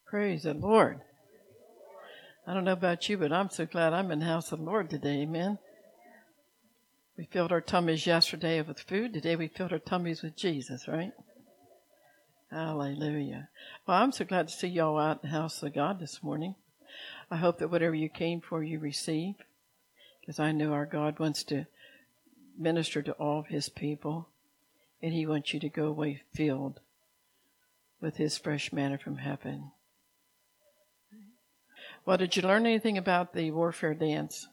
Praise the Lord. I don't know about you, but I'm so glad I'm in the house of the Lord today. Amen. We filled our tummies yesterday with food. Today we filled our tummies with Jesus, right? Hallelujah. Well, I'm so glad to see y'all out in the house of God this morning. I hope that whatever you came for, you receive, because I know our God wants to minister to all of his people, and he wants you to go away filled with his fresh manna from heaven. Well, did you learn anything about the warfare dance?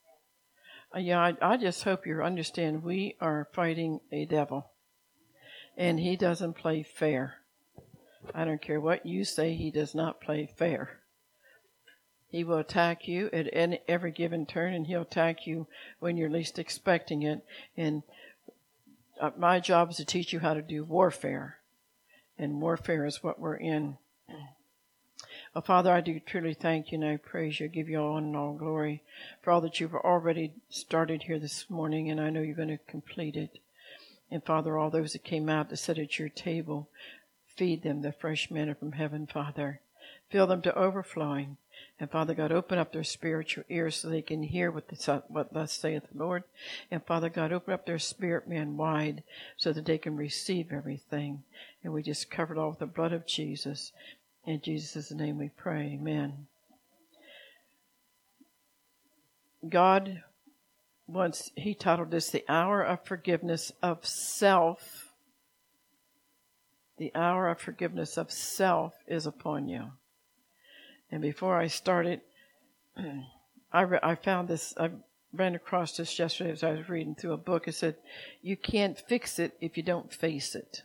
I just hope you understand we are fighting a devil, and he doesn't play fair. I don't care what you say, he does not play fair. He will attack you at every given turn, and he'll attack you when you're least expecting it. And my job is to teach you how to do warfare, and warfare is what we're in. Well, Father, I do truly thank you and I praise you. I give you all honor and all glory for all that you've already started here this morning, and I know you're going to complete it. And Father, all those that came out to sit at your table, feed them the fresh manna from heaven, Father. Fill them to overflowing. And Father God, open up their spiritual ears so they can hear what thus saith the Lord. And Father God, open up their spirit man wide so that they can receive everything. And we just cover it all with the blood of Jesus. In Jesus' name we pray. Amen. God wants, he titled this, The Hour of Forgiveness of Self. The hour of forgiveness of self is upon you. And before I started, I found this, I ran across this yesterday as I was reading through a book. It said, you can't fix it if you don't face it.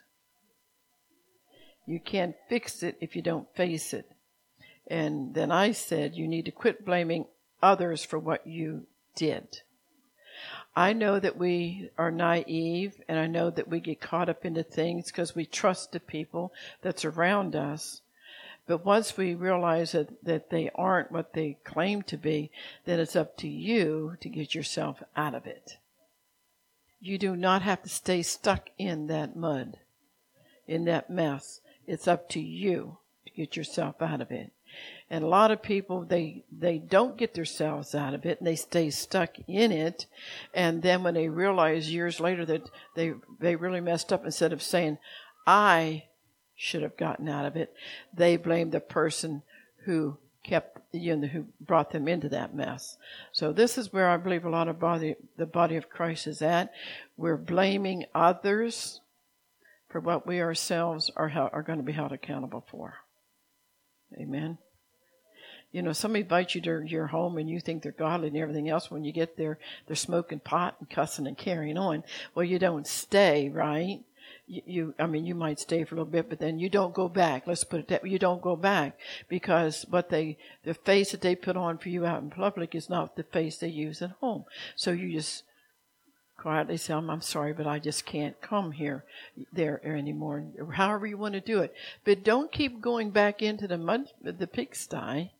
You can't fix it if you don't face it. And then I said, you need to quit blaming others for what you did. I know that we are naive, and I know that we get caught up into things because we trust the people that's around us. But once we realize that they aren't what they claim to be, then it's up to you to get yourself out of it. You do not have to stay stuck in that mud, in that mess. It's up to you to get yourself out of it. And a lot of people, they don't get themselves out of it, and they stay stuck in it. And then when they realize years later that they really messed up, instead of saying, I should have gotten out of it, they blame the person who who brought them into that mess. So this is where I believe a lot of the body of Christ is at. We're blaming others for what we ourselves are going to be held accountable for. Amen. You know, somebody invites you to your home and you think they're godly and everything else. When you get there, they're smoking pot and cussing and carrying on. Well, you don't stay, right? You might stay for a little bit, but then you don't go back. Let's put it that way. You don't go back because the face that they put on for you out in public is not the face they use at home. So you just quietly say, I'm sorry, but I just can't come there anymore. However you want to do it. But don't keep going back into the pigsty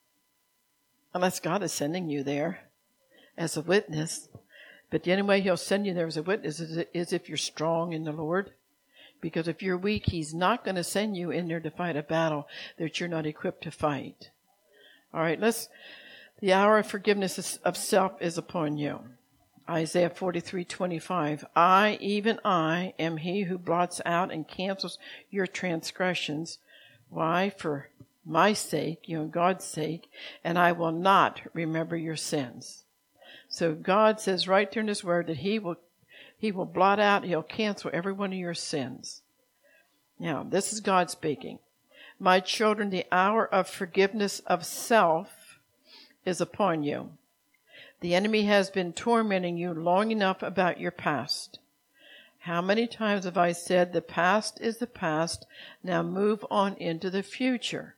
unless God is sending you there as a witness. But the only way he'll send you there as a witness is if you're strong in the Lord. Because if you're weak, he's not going to send you in there to fight a battle that you're not equipped to fight. All right, the hour of forgiveness of self is upon you. Isaiah 43:25. I, even I, am he who blots out and cancels your transgressions. Why? For my sake, God's sake, and I will not remember your sins. So God says right there in his word that he will blot out, he'll cancel every one of your sins. Now, this is God speaking. My children, the hour of forgiveness of self is upon you. The enemy has been tormenting you long enough about your past. How many times have I said the past is the past, now move on into the future?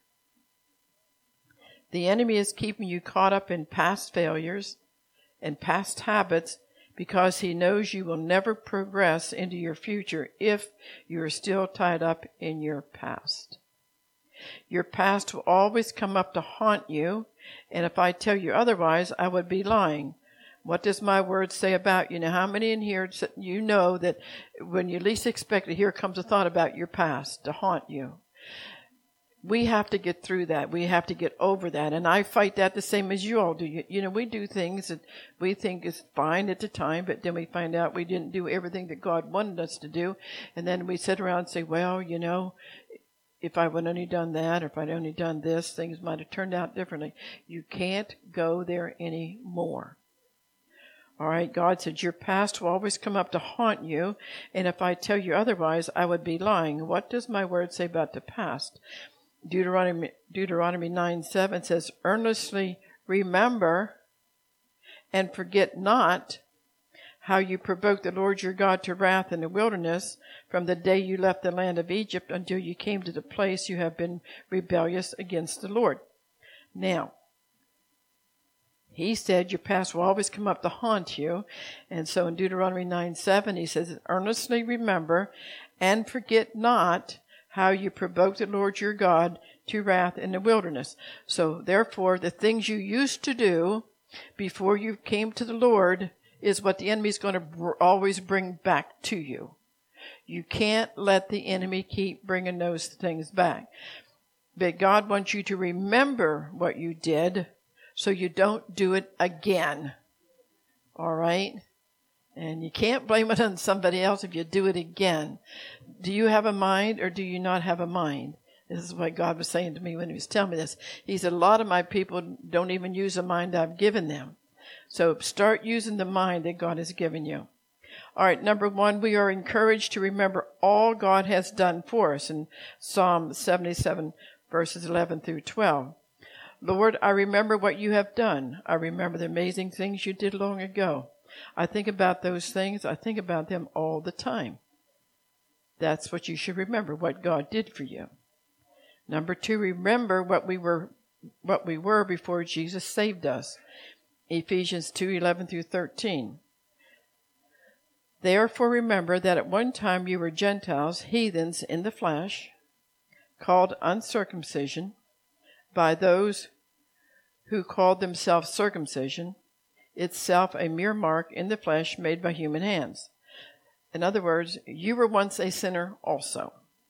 The enemy is keeping you caught up in past failures and past habits because he knows you will never progress into your future if you are still tied up in your past. Your past will always come up to haunt you, and if I tell you otherwise, I would be lying. What does my word say about you? Now, how many in here you know that when you least expect it, here comes a thought about your past to haunt you? we have to get through that. We have to get over that. And I fight that the same as you all do. You know, we do things that we think is fine at the time, but then we find out we didn't do everything that God wanted us to do. And then we sit around and say, well, you know, if I would only done that, or if I'd only done this, things might have turned out differently. You can't go there anymore. All right, God said, your past will always come up to haunt you, and if I tell you otherwise, I would be lying. What does my word say about the past? Deuteronomy 9:7 says, earnestly remember and forget not how you provoked the Lord your God to wrath in the wilderness from the day you left the land of Egypt until you came to the place you have been rebellious against the Lord. Now, he said your past will always come up to haunt you. And so in Deuteronomy 9:7, he says, earnestly remember and forget not how you provoked the Lord your God to wrath in the wilderness. So therefore, the things you used to do before you came to the Lord is what the enemy is going to always bring back to you. You can't let the enemy keep bringing those things back. But God wants you to remember what you did, so you don't do it again. All right? And you can't blame it on somebody else if you do it again. Do you have a mind or do you not have a mind? This is what God was saying to me when he was telling me this. He said, a lot of my people don't even use the mind I've given them. So start using the mind that God has given you. All right, number 1, we are encouraged to remember all God has done for us in Psalm 77, verses 11 through 12. Lord, I remember what you have done. I remember the amazing things you did long ago. I think about those things. I think about them all the time. That's what you should remember, what God did for you. Number 2, remember what we were before Jesus saved us. Ephesians 2:11 through 13. Therefore remember that at one time you were Gentiles, heathens in the flesh, called uncircumcision by those who called themselves circumcision, itself a mere mark in the flesh made by human hands. In other words, you were once a sinner also.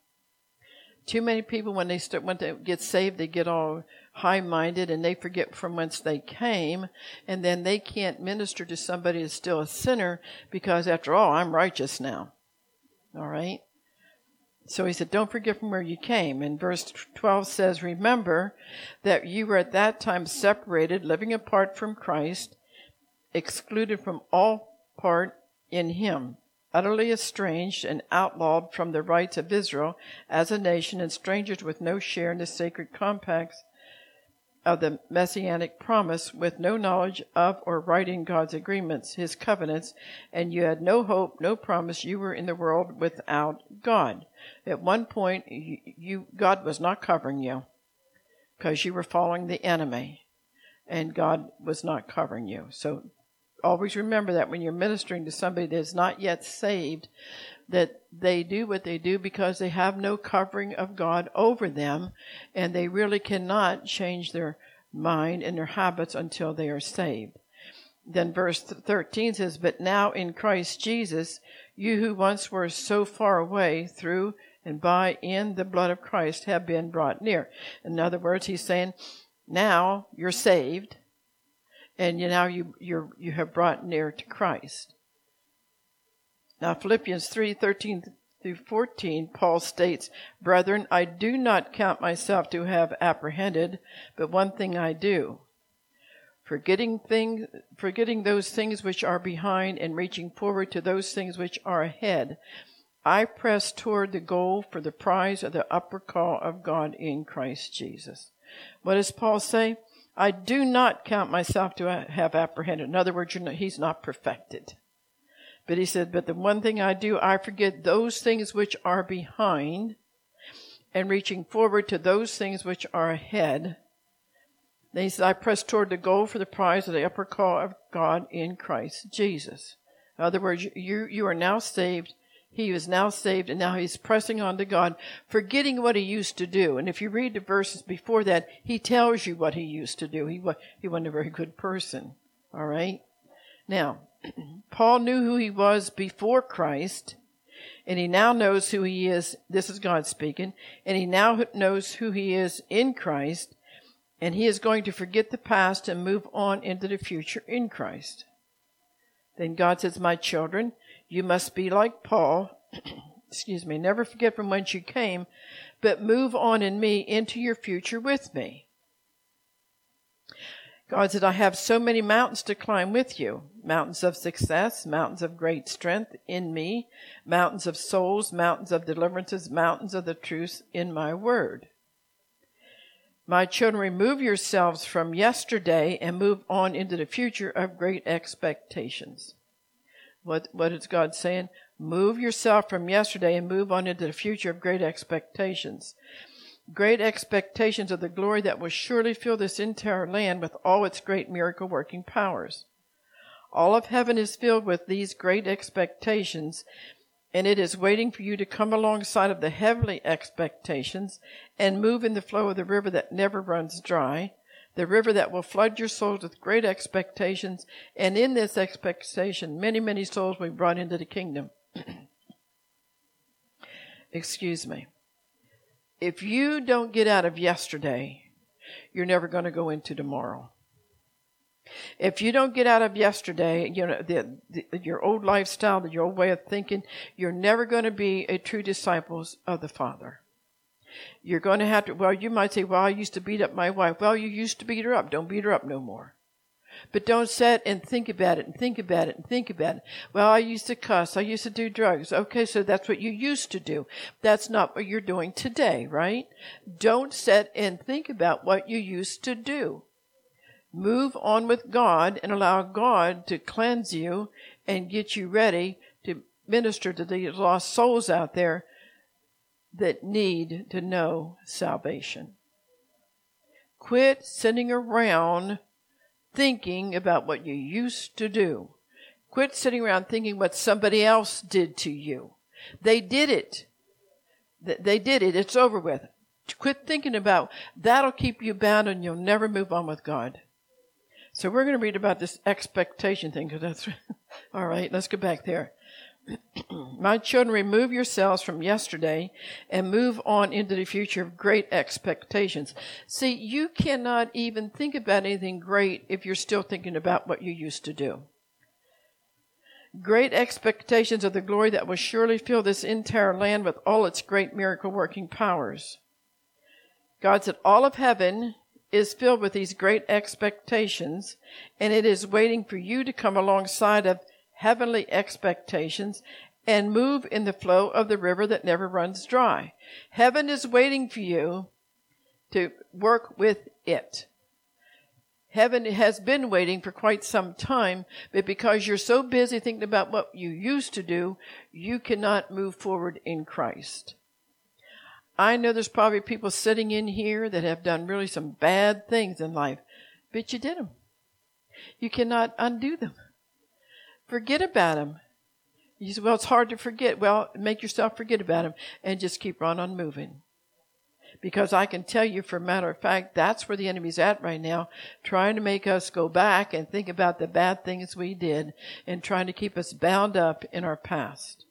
Too many people, when they get saved, they get all high-minded and they forget from whence they came, and then they can't minister to somebody who's still a sinner because, after all, I'm righteous now. All right? So he said, don't forget from where you came. And verse 12 says, remember that you were at that time separated, living apart from Christ, excluded from all part in him, utterly estranged and outlawed from the rights of Israel as a nation, and strangers with no share in the sacred compacts of the messianic promise, with no knowledge of or right in God's agreements, his covenants, and you had no hope, no promise. You were in the world without God. At one point, God was not covering you because you were following the enemy, and God was not covering you. So always remember that when you're ministering to somebody that is not yet saved, that they do what they do because they have no covering of God over them, and they really cannot change their mind and their habits until they are saved. Then verse 13 says, but now in Christ Jesus, you who once were so far away, through and by in the blood of Christ have been brought near. In other words, he's saying, now you're saved, and now you have brought near to Christ. Now Philippians 3:13 through 14, Paul states, brethren, I do not count myself to have apprehended, but one thing I do, forgetting those things which are behind and reaching forward to those things which are ahead, I press toward the goal for the prize of the upper call of God in Christ Jesus. What does Paul say? I do not count myself to have apprehended. In other words, he's not perfected. But he said, but the one thing I do, I forget those things which are behind and reaching forward to those things which are ahead. Then he said, I press toward the goal for the prize of the upper call of God in Christ Jesus. In other words, you are now saved. He is now saved, and now he's pressing on to God, forgetting what he used to do. And if you read the verses before that, he tells you what he used to do. He wasn't a very good person. All right? Now, Paul knew who he was before Christ, And he now knows who he is. This is God speaking. And he now knows who he is in Christ. And he is going to forget the past and move on into the future in Christ. Then God says, my children, you must be like Paul. Excuse me. Never forget from whence you came, but move on in me into your future with me. God said, I have so many mountains to climb with you. Mountains of success, mountains of great strength in me, mountains of souls, mountains of deliverances, mountains of the truth in my word. My children, remove yourselves from yesterday and move on into the future of great expectations. What is God saying? Move yourself from yesterday and move on into the future of great expectations. Great expectations of the glory that will surely fill this entire land with all its great miracle-working powers. All of heaven is filled with these great expectations, and it is waiting for you to come alongside of the heavenly expectations and move in the flow of the river that never runs dry, the river that will flood your souls with great expectations, and in this expectation, many, many souls will be brought into the kingdom. Excuse me. If you don't get out of yesterday, you're never going to go into tomorrow. If you don't get out of yesterday, your old lifestyle, your old way of thinking, you're never going to be a true disciple of the Father. You're going to have to, you might say, I used to beat up my wife. Well, you used to beat her up. Don't beat her up no more. But don't sit and think about it and think about it and think about it. Well, I used to cuss. I used to do drugs. Okay, so that's what you used to do. That's not what you're doing today, right? Don't sit and think about what you used to do. Move on with God and allow God to cleanse you and get you ready to minister to the lost souls out there that need to know salvation. Quit sitting around thinking about what you used to do. Quit sitting around thinking what somebody else did to you. They did it. They did it. It's over with. Quit thinking about that'll keep you bound and you'll never move on with God. So we're going to read about this expectation thing because that's all right. Let's go back there. My children, remove yourselves from yesterday and move on into the future of great expectations. See, you cannot even think about anything great if you're still thinking about what you used to do. Great expectations of the glory that will surely fill this entire land with all its great miracle-working powers. God said, all of heaven is filled with these great expectations, and it is waiting for you to come alongside of heavenly expectations and move in the flow of the river that never runs dry. Heaven is waiting for you to work with it. Heaven has been waiting for quite some time, but because you're so busy thinking about what you used to do, you cannot move forward in Christ. I know there's probably people sitting in here that have done really some bad things in life, but you did them. You cannot undo them. Forget about them. You say, well, it's hard to forget. Well, make yourself forget about them and just keep on moving. Because I can tell you, for a matter of fact, that's where the enemy's at right now, trying to make us go back and think about the bad things we did and trying to keep us bound up in our past.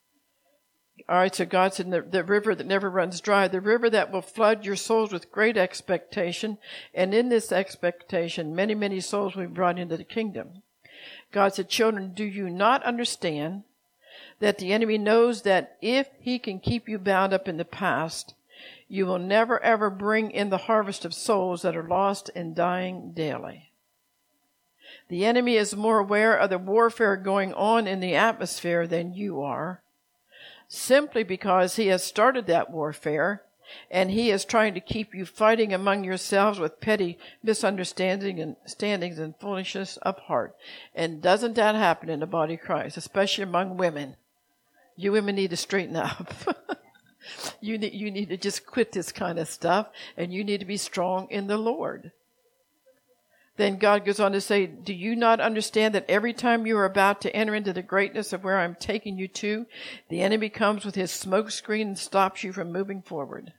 All right, so God said, the river that never runs dry, the river that will flood your souls with great expectation, and in this expectation, many, many souls will be brought into the kingdom. God said, children, do you not understand that the enemy knows that if he can keep you bound up in the past, you will never ever bring in the harvest of souls that are lost and dying daily? The enemy is more aware of the warfare going on in the atmosphere than you are, simply because he has started that warfare, and he is trying to keep you fighting among yourselves with petty misunderstandings and foolishness of heart. And doesn't that happen in the body of Christ, especially among women? You women need to straighten up. You need to just quit this kind of stuff, and you need to be strong in the Lord. Then God goes on to say, do you not understand that every time you are about to enter into the greatness of where I'm taking you to, the enemy comes with his smoke screen and stops you from moving forward?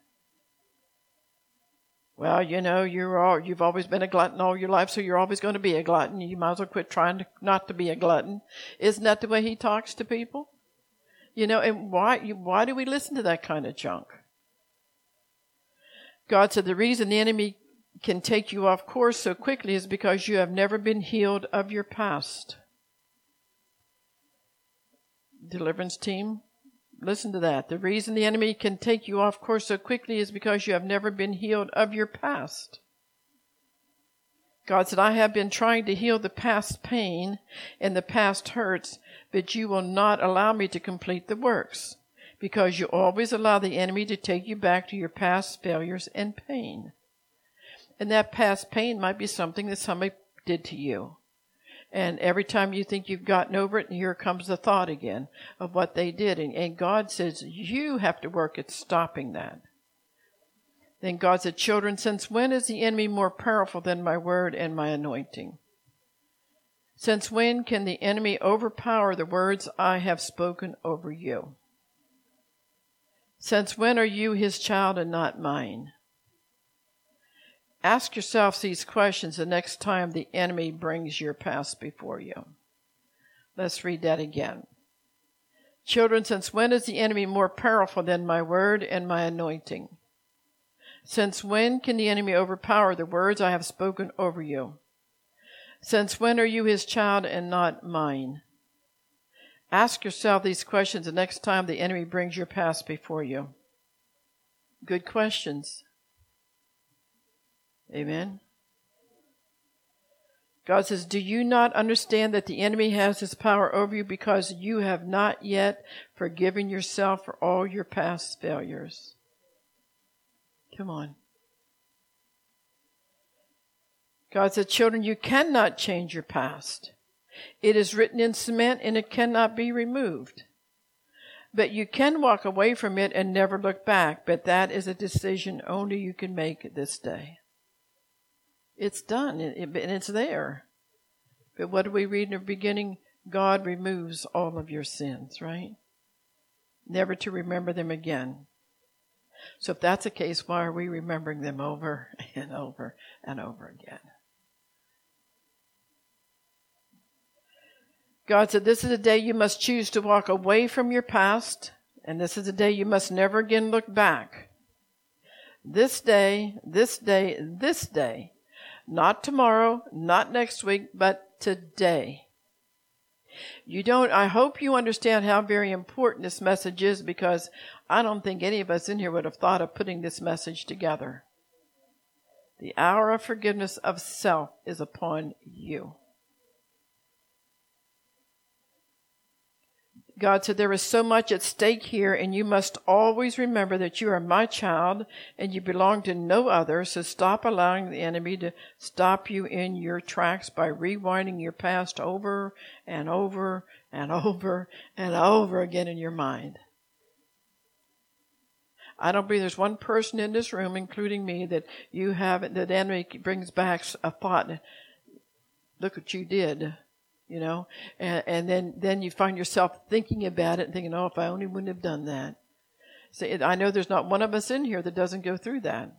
Well, you've always been a glutton all your life, so you're always going to be a glutton. You might as well quit trying not to be a glutton. Isn't that the way he talks to people? And why do we listen to that kind of junk? God said the reason the enemy can take you off course so quickly is because you have never been healed of your past. Deliverance team, listen to that. The reason the enemy can take you off course so quickly is because you have never been healed of your past. God said, I have been trying to heal the past pain and the past hurts, but you will not allow me to complete the works, because you always allow the enemy to take you back to your past failures and pain. And that past pain might be something that somebody did to you. And every time you think you've gotten over it, here comes the thought again of what they did. And God says, you have to work at stopping that. Then God said, children, since when is the enemy more powerful than my word and my anointing? Since when can the enemy overpower the words I have spoken over you? Since when are you his child and not mine? Ask yourself these questions the next time the enemy brings your past before you. Let's read that again. Children, since when is the enemy more powerful than my word and my anointing? Since when can the enemy overpower the words I have spoken over you? Since when are you his child and not mine? Ask yourself these questions the next time the enemy brings your past before you. Good questions. Amen. God says, do you not understand that the enemy has his power over you because you have not yet forgiven yourself for all your past failures? Come on. God said, children, you cannot change your past. It is written in cement and it cannot be removed. But you can walk away from it and never look back. But that is a decision only you can make this day. It's done and it's there. But what do we read in the beginning? God removes all of your sins, right? Never to remember them again. So if that's the case, why are we remembering them over and over and over again? God said, this is a day you must choose to walk away from your past, and this is a day you must never again look back. This day, not tomorrow, not next week, but today. I hope you understand how very important this message is, because I don't think any of us in here would have thought of putting this message together. The hour of forgiveness of self is upon you. God said there is so much at stake here, and you must always remember that you are my child and you belong to no other, so stop allowing the enemy to stop you in your tracks by rewinding your past over and over and over and over again in your mind. I don't believe there's one person in this room, including me, that the enemy brings back a thought, look what you did. And then you find yourself thinking about it and thinking, oh, if I only wouldn't have done that. So I know there's not one of us in here that doesn't go through that.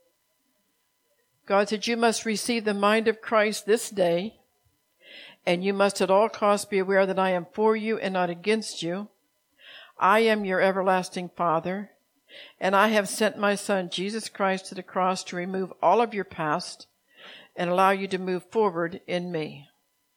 God said, you must receive the mind of Christ this day, and you must at all costs be aware that I am for you and not against you. I am your everlasting Father, and I have sent my Son, Jesus Christ, to the cross to remove all of your past and allow you to move forward in me.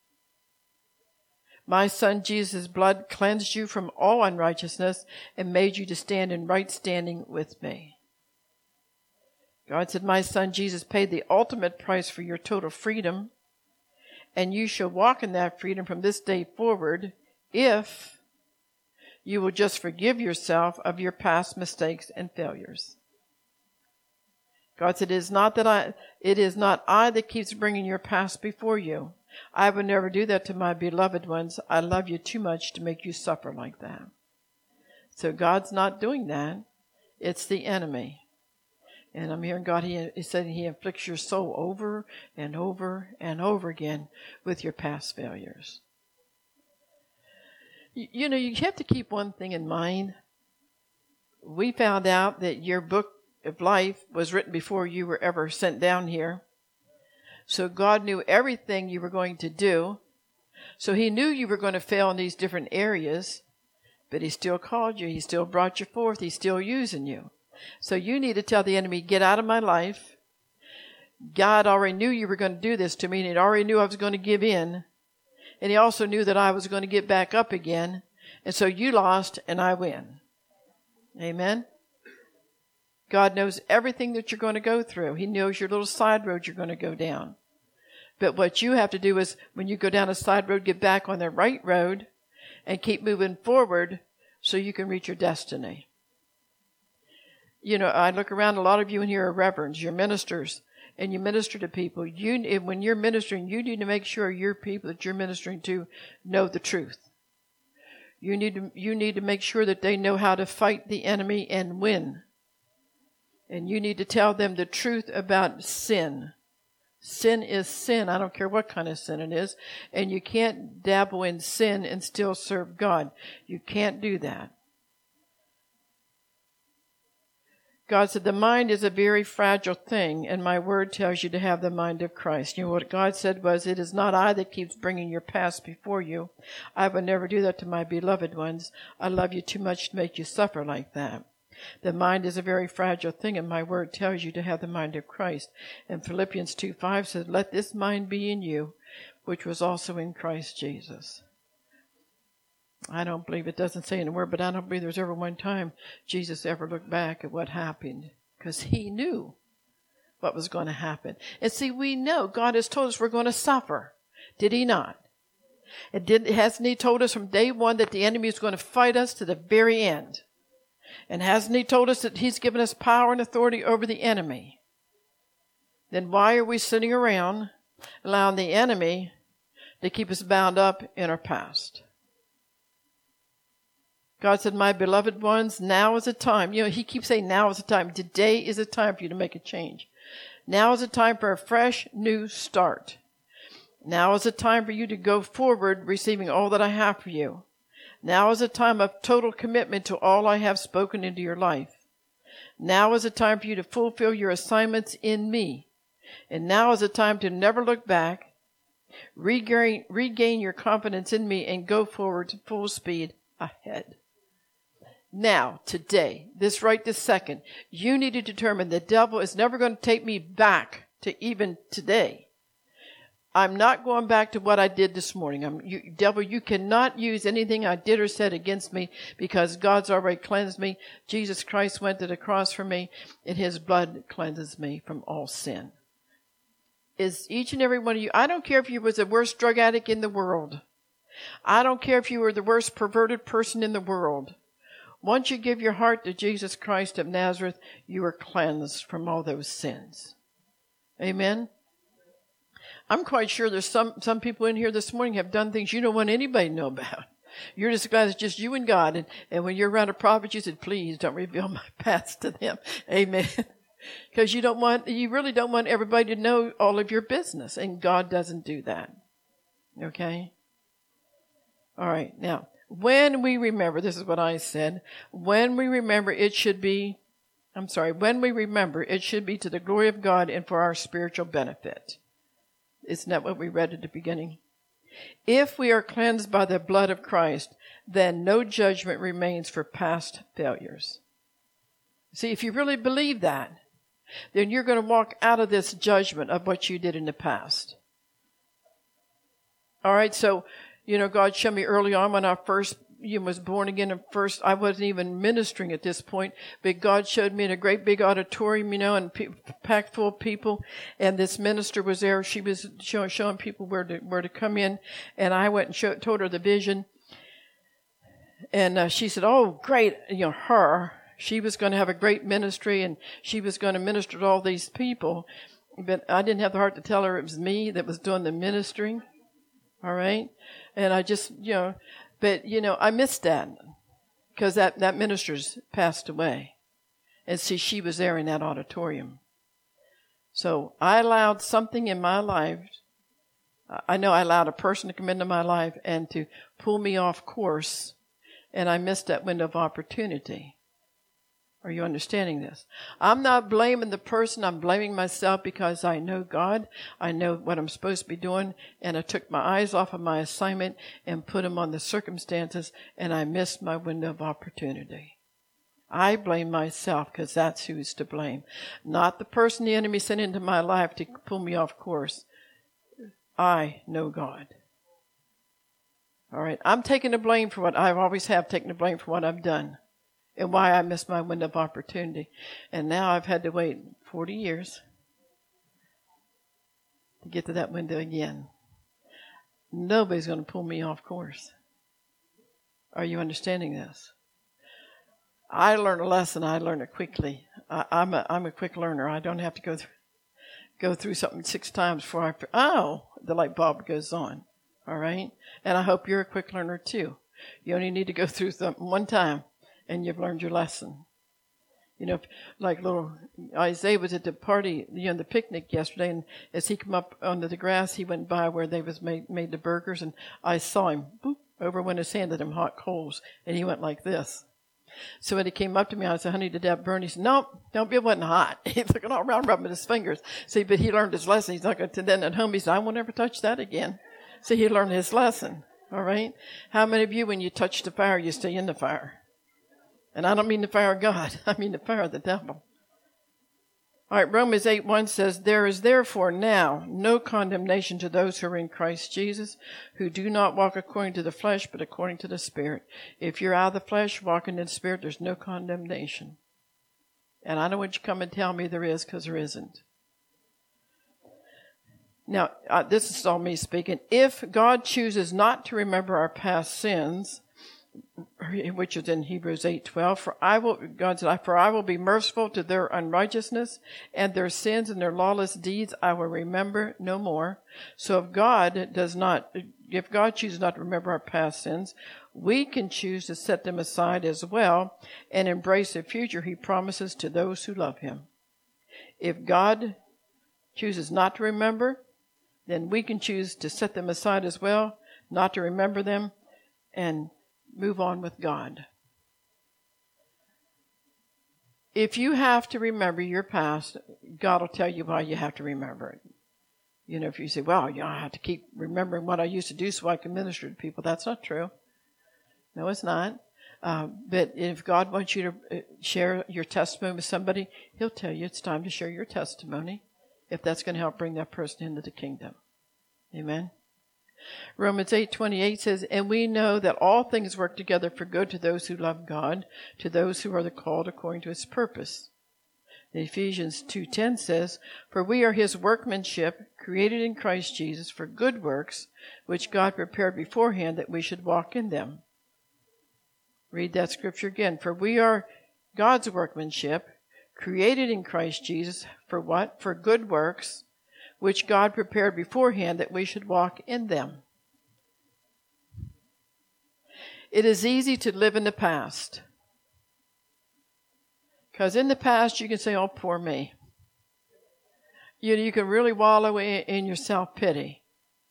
My Son Jesus' blood cleansed you from all unrighteousness and made you to stand in right standing with me. God said, my Son Jesus paid the ultimate price for your total freedom, and you shall walk in that freedom from this day forward if you will just forgive yourself of your past mistakes and failures. God said, it is not I that keeps bringing your past before you. I would never do that to my beloved ones. I love you too much to make you suffer like that. So God's not doing that. It's the enemy. And I'm hearing God, he said he inflicts your soul over and over and over again with your past failures. You have to keep one thing in mind. We found out that your book of life was written before you were ever sent down here. So God knew everything you were going to do. So he knew you were going to fail in these different areas. But he still called you. He still brought you forth. He's still using you. So you need to tell the enemy, get out of my life. God already knew you were going to do this to me, and he already knew I was going to give in. And he also knew that I was going to get back up again. And so you lost, and I win. Amen? God knows everything that you're going to go through. He knows your little side road you're going to go down. But what you have to do is, when you go down a side road, get back on the right road and keep moving forward so you can reach your destiny. You know, I look around, a lot of you in here are reverends, you're ministers, and you minister to people. When you're ministering, you need to make sure your people that you're ministering to know the truth. You need to make sure that they know how to fight the enemy and win. And you need to tell them the truth about sin. Sin is sin. I don't care what kind of sin it is. And you can't dabble in sin and still serve God. You can't do that. God said, the mind is a very fragile thing, and my word tells you to have the mind of Christ. You know what God said was, it is not I that keeps bringing your past before you. I would never do that to my beloved ones. I love you too much to make you suffer like that. The mind is a very fragile thing, and my word tells you to have the mind of Christ. And Philippians 2:5 says, let this mind be in you, which was also in Christ Jesus. I don't believe, it doesn't say in the word, but I don't believe there's ever one time Jesus ever looked back at what happened, because he knew what was going to happen. And see, we know God has told us we're going to suffer. Did he not? Hasn't he told us from day one that the enemy is going to fight us to the very end? And hasn't he told us that he's given us power and authority over the enemy? Then why are we sitting around allowing the enemy to keep us bound up in our past? God said, my beloved ones, now is the time. You know, he keeps saying now is the time. Today is the time for you to make a change. Now is the time for a fresh, new start. Now is the time for you to go forward, receiving all that I have for you. Now is a time of total commitment to all I have spoken into your life. Now is a time for you to fulfill your assignments in me. And now is a time to never look back, regain your confidence in me, and go forward to full speed ahead. Now, today, this second, you need to determine the devil is never going to take me back to even today. I'm not going back to what I did this morning. Devil, you cannot use anything I did or said against me, because God's already cleansed me. Jesus Christ went to the cross for me, and his blood cleanses me from all sin. Is each and every one of you, I don't care if you was the worst drug addict in the world. I don't care if you were the worst perverted person in the world. Once you give your heart to Jesus Christ of Nazareth, you are cleansed from all those sins. Amen? I'm quite sure there's some people in here this morning have done things you don't want anybody to know about. You're just glad it's just you and God. And when you're around a prophet, you said, please don't reveal my past to them. Amen. Because you really don't want everybody to know all of your business. And God doesn't do that. Okay? All right. Now, when we remember, this is what I said, when we remember, it should be to the glory of God and for our spiritual benefit. Isn't that what we read at the beginning? If we are cleansed by the blood of Christ, then no judgment remains for past failures. See, if you really believe that, then you're going to walk out of this judgment of what you did in the past. All right, so, God showed me early on when I first was born again, and first I wasn't even ministering at this point, but God showed me in a great big auditorium, and packed full of people, and this minister was there. She was showing people where to come in, and I went and told her the vision, and she said, oh, great, she was going to have a great ministry, and she was going to minister to all these people, but I didn't have the heart to tell her it was me that was doing the ministering, all right, and I just, but, I missed that because that minister's passed away. And see, she was there in that auditorium. So I allowed something in my life. I know I allowed a person to come into my life and to pull me off course. And I missed that window of opportunity. Are you understanding this? I'm not blaming the person. I'm blaming myself because I know God. I know what I'm supposed to be doing. And I took my eyes off of my assignment and put them on the circumstances, and I missed my window of opportunity. I blame myself because that's who's to blame. Not the person the enemy sent into my life to pull me off course. I know God. All right. I'm taking the blame for what I always have taken the blame for what I've done and why I missed my window of opportunity. And now I've had to wait 40 years to get to that window again. Nobody's going to pull me off course. Are you understanding this? I learned a lesson. I learned it quickly. I'm a quick learner. I don't have to go through something 6 times before the light bulb goes on. All right? And I hope you're a quick learner too. You only need to go through something one time and you've learned your lesson. You know, like little Isaiah was at the party, the picnic yesterday, and as he came up onto the grass, he went by where they was made the burgers, and I saw him, boop, over went his hand at them hot coals, and he went like this. So when he came up to me, I said, honey, did that burn? He said, nope, it wasn't hot. He's looking all around, rubbing his fingers. See, but he learned his lesson. He's not going to, then at home, he said, I won't ever touch that again. So he learned his lesson, all right? How many of you, when you touch the fire, you stay in the fire? And I don't mean the fire of God. I mean the fire of the devil. All right, Romans 8:1 says, there is therefore now no condemnation to those who are in Christ Jesus, who do not walk according to the flesh, but according to the Spirit. If you're out of the flesh, walking in the Spirit, there's no condemnation. And I don't want you to come and tell me there is, because there isn't. Now, this is all me speaking. If God chooses not to remember our past sins, which is in Hebrews 8:12, God said, for I will be merciful to their unrighteousness, and their sins and their lawless deeds I will remember no more. So if God chooses not to remember our past sins, we can choose to set them aside as well and embrace the future he promises to those who love him. If God chooses not to remember, then we can choose to set them aside as well, not to remember them, and move on with God. If you have to remember your past, God will tell you why you have to remember it. You know, if you say, well, I have to keep remembering what I used to do so I can minister to people. That's not true. No, it's not. But if God wants you to share your testimony with somebody, he'll tell you it's time to share your testimony if that's going to help bring that person into the kingdom. Amen. Romans 8:28 says, and we know that all things work together for good to those who love God, to those who are the called according to his purpose. Ephesians 2:10 says, for we are his workmanship, created in Christ Jesus for good works, which God prepared beforehand that we should walk in them. Read that scripture again. For we are God's workmanship, created in Christ Jesus for what? For good works, which God prepared beforehand that we should walk in them. It is easy to live in the past. Because in the past you can say, oh, poor me. You can really wallow in your self-pity.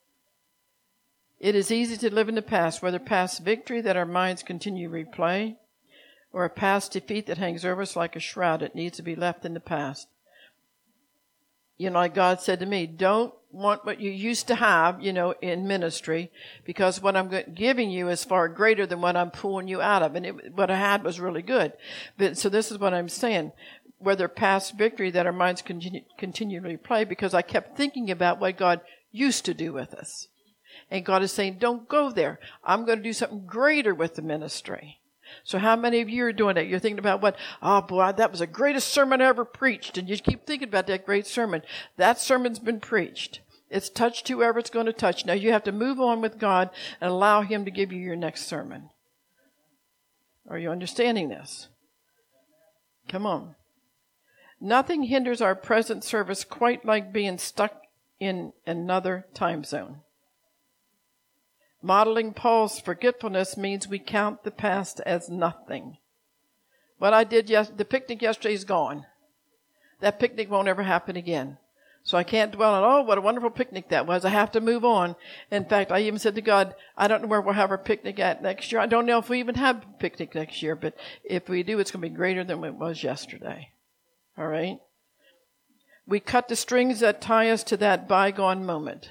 It is easy to live in the past, whether past victory that our minds continue to replay, or a past defeat that hangs over us like a shroud that needs to be left in the past. You know, like God said to me, don't want what you used to have, in ministry, because what I'm giving you is far greater than what I'm pulling you out of. And what I had was really good. But so this is what I'm saying. Whether past victory that our minds continually play, because I kept thinking about what God used to do with us. And God is saying, don't go there. I'm going to do something greater with the ministry. So how many of you are doing that? You're thinking about oh boy, that was the greatest sermon I ever preached. And you keep thinking about that great sermon. That sermon's been preached. It's touched whoever it's going to touch. Now you have to move on with God and allow him to give you your next sermon. Are you understanding this? Come on. Nothing hinders our present service quite like being stuck in another time zone. Modeling Paul's forgetfulness means we count the past as nothing. What I did the picnic yesterday is gone. That picnic won't ever happen again. So I can't dwell on, oh, what a wonderful picnic that was. I have to move on. In fact, I even said to God, I don't know where we'll have our picnic at next year. I don't know if we even have a picnic next year, but if we do, it's going to be greater than it was yesterday. All right? We cut the strings that tie us to that bygone moment.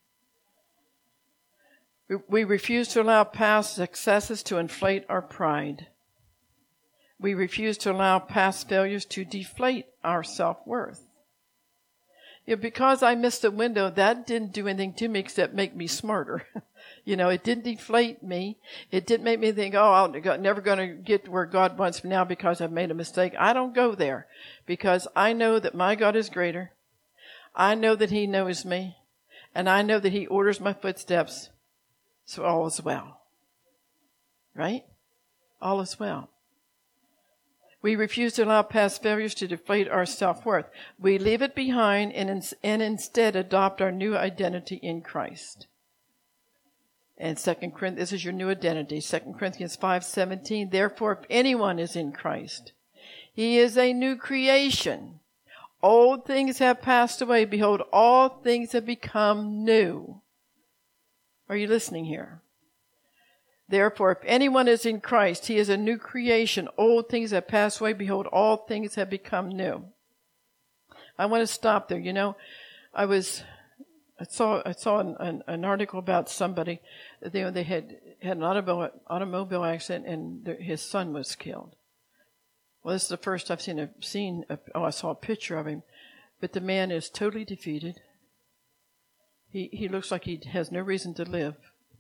We refuse to allow past successes to inflate our pride. We refuse to allow past failures to deflate our self-worth. Because I missed a window, that didn't do anything to me except make me smarter. It didn't deflate me. It didn't make me think, I'm never going to get where God wants me now because I've made a mistake. I don't go there because I know that my God is greater. I know that He knows me. And I know that He orders my footsteps. So all is well. Right? All is well. We refuse to allow past failures to deflate our self-worth. We leave it behind and instead adopt our new identity in Christ. And 2 Corinthians, this is your new identity. 2 Corinthians 5:17. Therefore, if anyone is in Christ, he is a new creation. Old things have passed away. Behold, all things have become new. Are you listening here? Therefore, if anyone is in Christ, he is a new creation. Old things have passed away. Behold, all things have become new. I want to stop there. I saw an article about somebody. They had an automobile accident and his son was killed. Well, this is the first I've I saw a picture of him, but the man is totally defeated. He looks like he has no reason to live.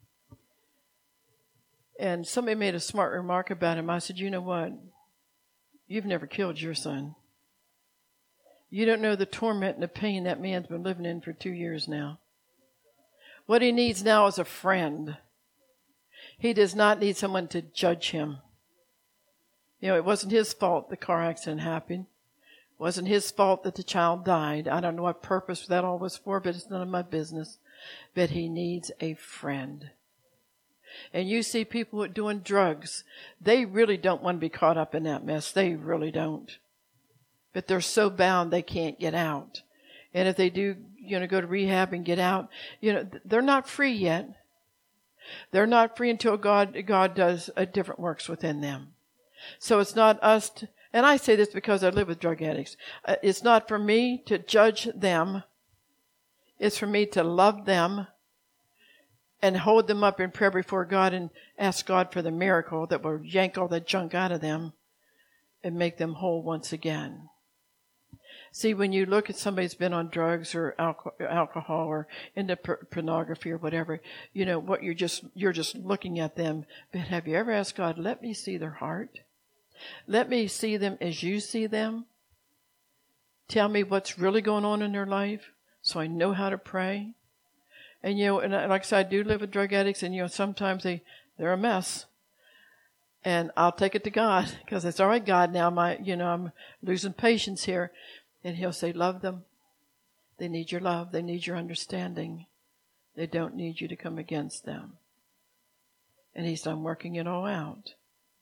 And somebody made a smart remark about him. I said, you know what? You've never killed your son. You don't know the torment and the pain that man's been living in for 2 years now. What he needs now is a friend. He does not need someone to judge him. It wasn't his fault the car accident happened. It wasn't his fault that the child died. I don't know what purpose that all was for, but it's none of my business. But he needs a friend. And you see people doing drugs. They really don't want to be caught up in that mess. They really don't. But they're so bound they can't get out. And if they do, go to rehab and get out, they're not free yet. They're not free until God does a different works within them. So it's not us, and I say this because I live with drug addicts. It's not for me to judge them. It's for me to love them and hold them up in prayer before God and ask God for the miracle that will yank all that junk out of them and make them whole once again. See, when you look at somebody who's been on drugs or alcohol or into pornography or whatever, what you're just looking at them. But have you ever asked God, let me see their heart? Let me see them as you see them. Tell me what's really going on in their life so I know how to pray. And, and like I said, I do live with drug addicts, and, sometimes they're a mess. And I'll take it to God, because it's all right, God, now I'm losing patience here. And He'll say, love them. They need your love. They need your understanding. They don't need you to come against them. And He's done working it all out.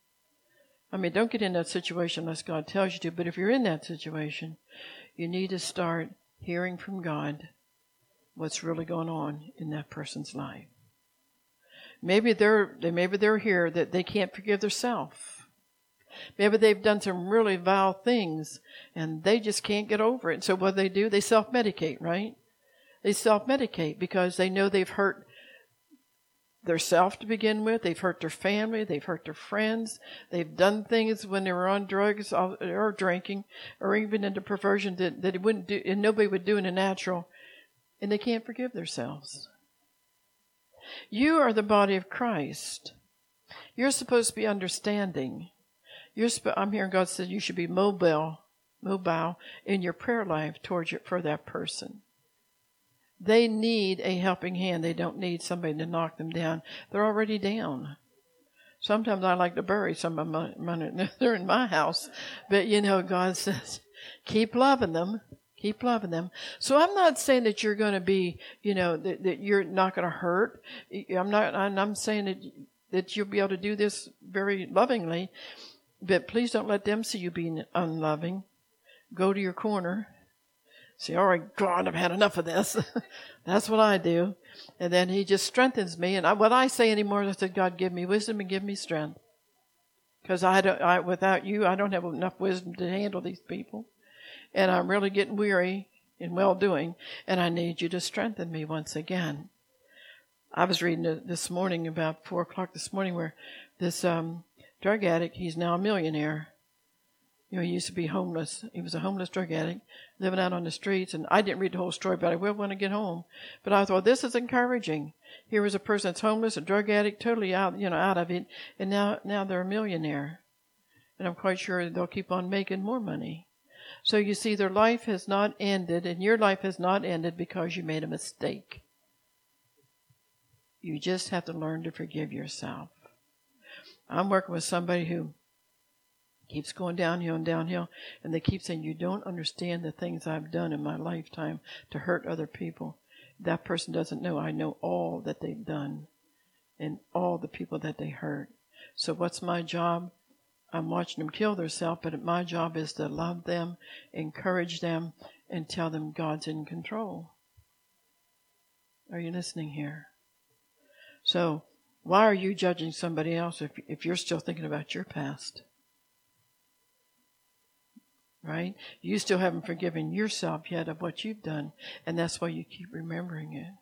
Don't get in that situation unless God tells you to, but if you're in that situation, you need to start hearing from God what's really going on in that person's life. Maybe they're here that they can't forgive themselves. Maybe they've done some really vile things and they just can't get over it. So what do? They self-medicate, right? They self-medicate because they know they've hurt theirself to begin with. They've hurt their family. They've hurt their friends. They've done things when they were on drugs or drinking or even into perversion that it wouldn't do, and nobody would do in the natural. And they can't forgive themselves. You are the body of Christ. You're supposed to be understanding. I'm hearing God says you should be mobile in your prayer life for that person. They need a helping hand. They don't need somebody to knock them down. They're already down. Sometimes I like to bury some of them. They're in my house. But, God says, keep loving them. Keep loving them. So I'm not saying that you're going to be, that you're not going to hurt. I'm saying that you'll be able to do this very lovingly. But please don't let them see you being unloving. Go to your corner. Say, all right, God, I've had enough of this. That's what I do. And then he just strengthens me. And what I say anymore is I said, God, give me wisdom and give me strength. Because without you, I don't have enough wisdom to handle these people. And I'm really getting weary in well-doing. And I need you to strengthen me once again. I was reading this morning, about 4 o'clock this morning, where this drug addict, he's now a millionaire. You know, he used to be homeless. He was a homeless drug addict, living out on the streets. And I didn't read the whole story, but I will when I get home. But I thought, this is encouraging. Here was a person that's homeless, a drug addict, totally out of it. And now they're a millionaire. And I'm quite sure they'll keep on making more money. So you see, their life has not ended, and your life has not ended because you made a mistake. You just have to learn to forgive yourself. I'm working with somebody who keeps going downhill and downhill, and they keep saying, you don't understand the things I've done in my lifetime to hurt other people. That person doesn't know. I know all that they've done and all the people that they hurt. So what's my job? I'm watching them kill themselves, but my job is to love them, encourage them, and tell them God's in control. Are you listening here? So why are you judging somebody else if you're still thinking about your past? Right? You still haven't forgiven yourself yet of what you've done, and that's why you keep remembering it.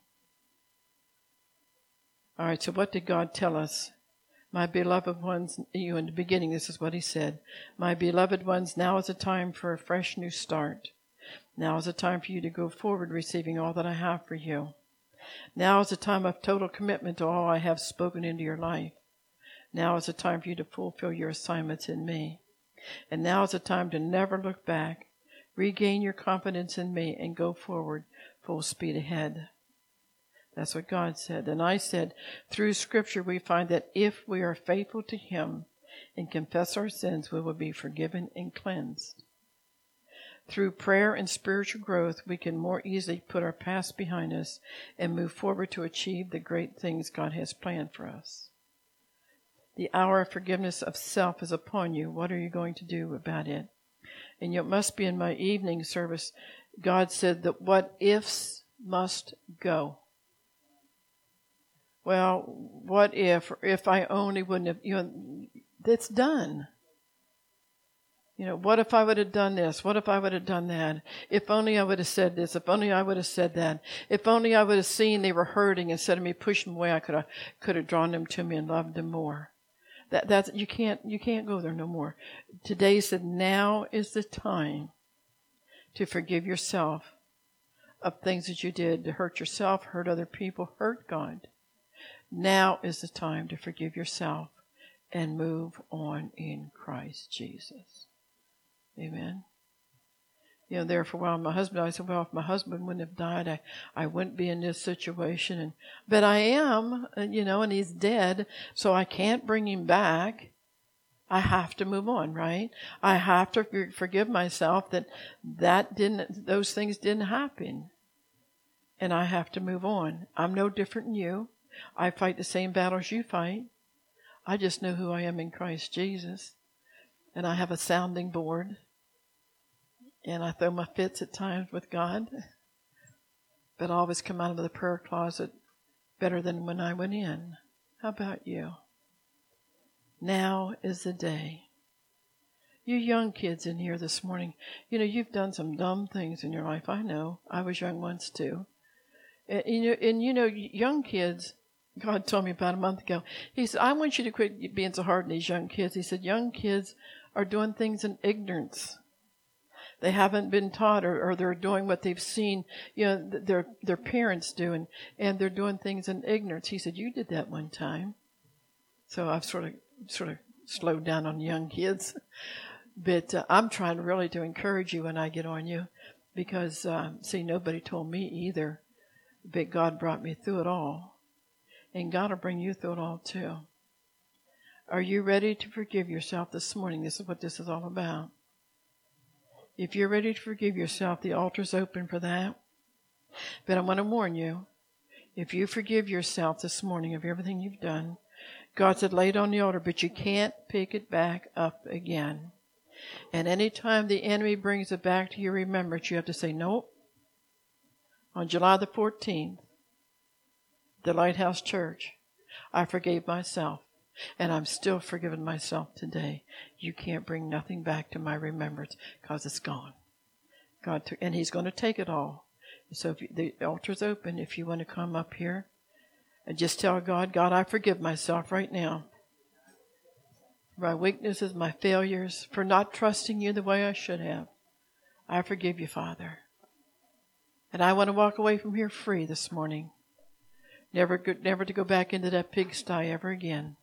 All right, so what did God tell us? My beloved ones, in the beginning, this is what he said. My beloved ones, now is a time for a fresh new start. Now is a time for you to go forward, receiving all that I have for you. Now is a time of total commitment to all I have spoken into your life. Now is a time for you to fulfill your assignments in me. And now is a time to never look back. Regain your confidence in me and go forward full speed ahead. That's what God said. And I said, through Scripture we find that if we are faithful to Him and confess our sins, we will be forgiven and cleansed. Through prayer and spiritual growth, we can more easily put our past behind us and move forward to achieve the great things God has planned for us. The hour of forgiveness of self is upon you. What are you going to do about it? And it must be in my evening service. God said that what ifs must go. Well, what if I only wouldn't have, it's done. What if I would have done this? What if I would have done that? If only I would have said this. If only I would have said that. If only I would have seen they were hurting instead of me pushing them away, I could have drawn them to me and loved them more. That's you can't go there no more. Today said, now is the time to forgive yourself of things that you did to hurt yourself, hurt other people, hurt God. Now is the time to forgive yourself and move on in Christ Jesus. Amen. There for a while, I said, well, if my husband wouldn't have died, I wouldn't be in this situation. But I am, and he's dead, so I can't bring him back. I have to move on, right? I have to forgive myself that those things didn't happen. And I have to move on. I'm no different than you. I fight the same battles you fight. I just know who I am in Christ Jesus. And I have a sounding board. And I throw my fits at times with God. But I always come out of the prayer closet better than when I went in. How about you? Now is the day. You young kids in here this morning, you've done some dumb things in your life. I know. I was young once too. And young kids, God told me about a month ago, He said, I want you to quit being so hard on these young kids. He said, young kids are doing things in ignorance. They haven't been taught, or they're doing what they've seen, their parents do, and they're doing things in ignorance. He said, you did that one time. So I've sort of slowed down on young kids. But I'm trying really to encourage you when I get on you, because, nobody told me either, but God brought me through it all. And God will bring you through it all too. Are you ready to forgive yourself this morning? This is what this is all about. If you're ready to forgive yourself, the altar's open for that. But I want to warn you, if you forgive yourself this morning of everything you've done, God said lay it on the altar, but you can't pick it back up again. And any time the enemy brings it back to your remembrance, you have to say, nope, on July the 14th, the Lighthouse Church, I forgave myself, and I'm still forgiving myself today. You can't bring nothing back to my remembrance because it's gone. God took, and He's going to take it all. So if the altar's open, if you want to come up here and just tell God, God, I forgive myself right now. My weaknesses, my failures, for not trusting you the way I should have. I forgive you, Father. And I want to walk away from here free this morning. Never to go back into that pigsty ever again.